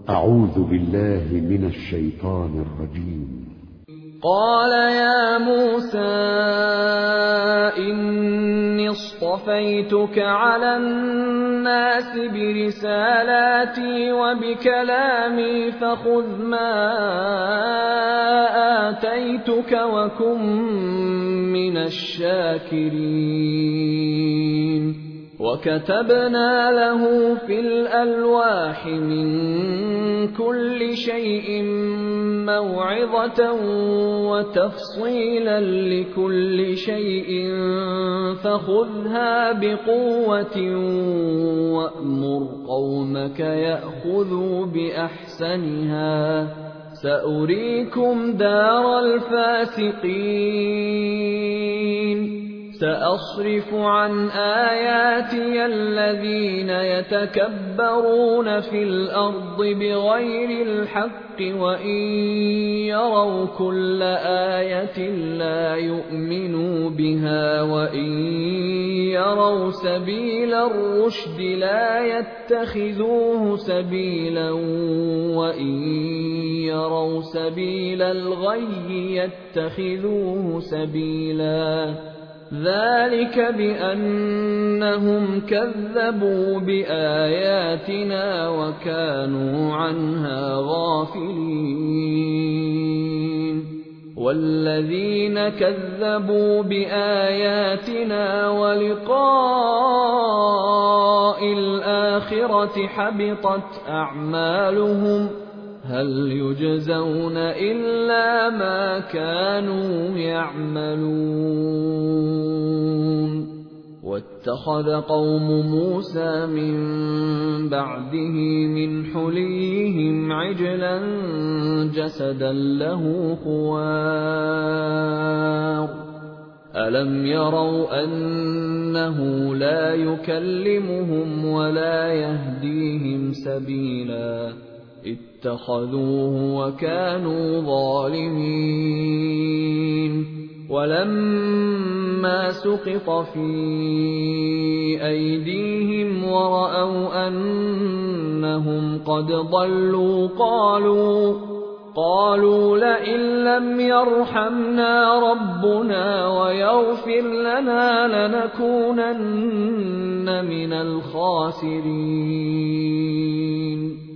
أعوذ بالله من الشيطان الرجيم. قال يا موسى إني اصطفيتك على الناس برسالاتي وبكلامي فخذ ما آتيتك وكن من الشاكرين. وكتبنا له في الألواح من كل شيء موعظة وتفصيلا لكل شيء فخذها بقوة وأمر قومك يأخذوا بأحسنها سأريكم دار الفاسقين. سأصرف عن آياتي الذين يتكبرون في الأرض بغير الحق وإن يروا كل آية لا يؤمنوا بها وإن يروا سبيل الرشد لا يتخذوه سبيلا وإن يروا سبيل الغي يتخذوه سبيلا. ذلك بأنهم كذبوا بآياتنا وكانوا عنها غافلين. والذين كذبوا بآياتنا ولقاء الآخرة حبطت أعمالهم هل يجزون إلا ما كانوا يعملون. واتخذ قوم موسى من بعده من حليهم عجلا جسدا له خوار ألم يروا أنه لا يكلمهم ولا يهديهم سبيلا اتخذوه وكانوا ظالمين. ولما سقط في أيديهم ورأوا أنهم قد ضلوا قالوا لئن لم يرحمنا ربنا ويغفر لنا لنكونن من الخاسرين.